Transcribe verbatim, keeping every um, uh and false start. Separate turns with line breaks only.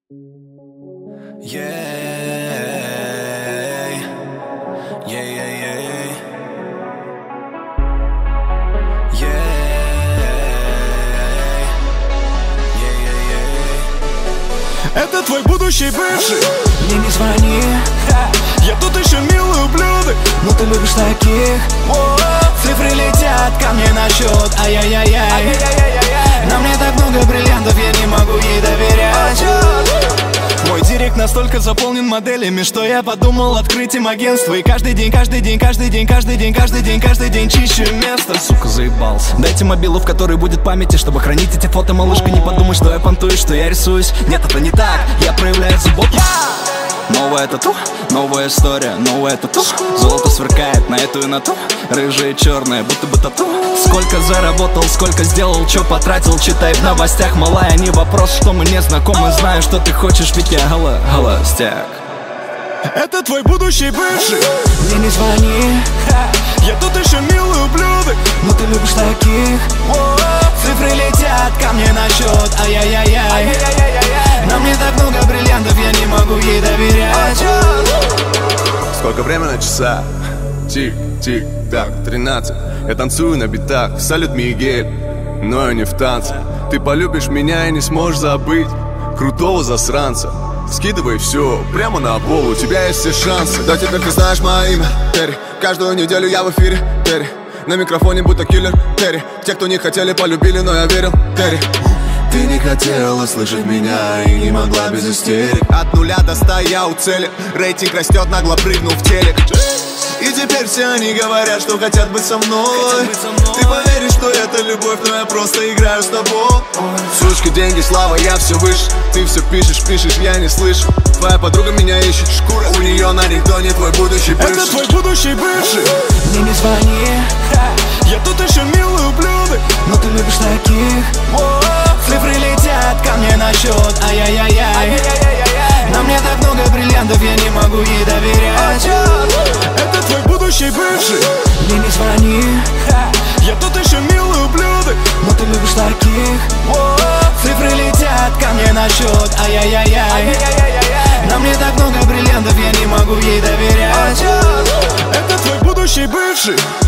Yeah, yeah, yeah, yeah, yeah, yeah, yeah.
Это твой будущий бывший.
Мне не звони,
Я тут еще милый ублюдок,
но ты любишь таких. Цифры летят ко мне на счет, ай-яй-яй-яй. На мне так много бриллиантов, я не могу ей доверять.
мой директ настолько заполнен моделями, что я подумал открыть им агентство. И каждый день, каждый день, каждый день, каждый день, каждый день, каждый день чище место.
Сука, заебался. Дайте мобилу, в которой будет памяти, чтобы хранить эти фото, малышка. Не подумай, что я понтую, что я рисуюсь. Нет, это не так, я проявляю заботу. Новая тату, новая история, новая тату. Золото сверкает на эту и на ту. Рыжая и черная, будто бы тату. Сколько заработал, сколько сделал, чё потратил. Читай в новостях, малая, не вопрос, что мы не знакомы. Знаю, что ты хочешь, ведь я гола, холостяк.
Это твой будущий бывший.
Мне не звони,
Я тут еще милый ублюдок,
но ты любишь таких. Цифры летят ко мне на счет, ай-яй-яй-яй. На мне так много бриллиантов, я не могу ей доверять.
Сколько время на часах? Тик-тик-так, тринадцать. Я танцую на битах, салют Мигель, но я не в танце. Ты полюбишь меня и не сможешь забыть крутого засранца. Скидывай все прямо на пол, у тебя есть все шансы. Да, теперь ты знаешь мое имя, Терри. Каждую неделю я в эфире, Терри. На микрофоне будто киллер, Терри. Те, кто не хотели, полюбили, но я верил, Терри. Ты не хотела слышать меня и не могла без истерик. От нуля до ста я у цели. Рейтинг растет, нагло прыгнул в телек. И теперь все они говорят, что хотят быть со мной. Ты поверишь, что это любовь, но я просто играю с тобой. Сучка, деньги, слава, я все выше. Ты все пишешь, пишешь, я не слышу. Твоя подруга меня ищет, шкура у нее на рихтоне, твой будущий бывший.
Это твой будущий бывший.
Мне не звони,
Я тут еще милый ублюдок,
но ты любишь таких. Цифры летят ко мне на счет, ай-яй-яй-яй. На мне так много бриллиантов, я не могу ей доверять.
Это твой будущий бывший.
Мне не звони,
Я тут еще милый ублюдок,
но ты любишь таких. Цифры летят ко мне на счет, ай-яй-яй-яй. На мне так много бриллиантов, я не могу ей доверять.
Это твой будущий бывший.